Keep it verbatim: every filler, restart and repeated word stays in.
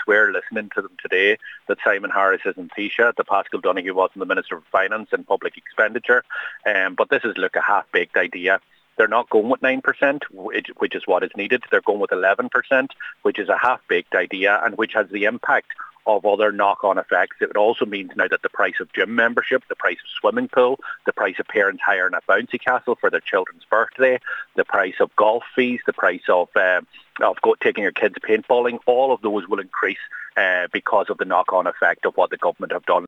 swear listening to them today that Simon Harris isn't Taoiseach, that Pascal Donoghue wasn't the Minister of Finance and Public Expenditure. Um, but this is, look, a half-baked idea. They're not going with nine percent, which, which is what is needed. They're going with eleven percent, which is a half-baked idea and which has the impact of other knock-on effects. It also means now that the price of gym membership, the price of swimming pool, the price of parents hiring a bouncy castle for their children's birthday, the price of golf fees, the price of uh, of go, taking your kids paintballing, all of those will increase uh, because of the knock-on effect of what the government have done.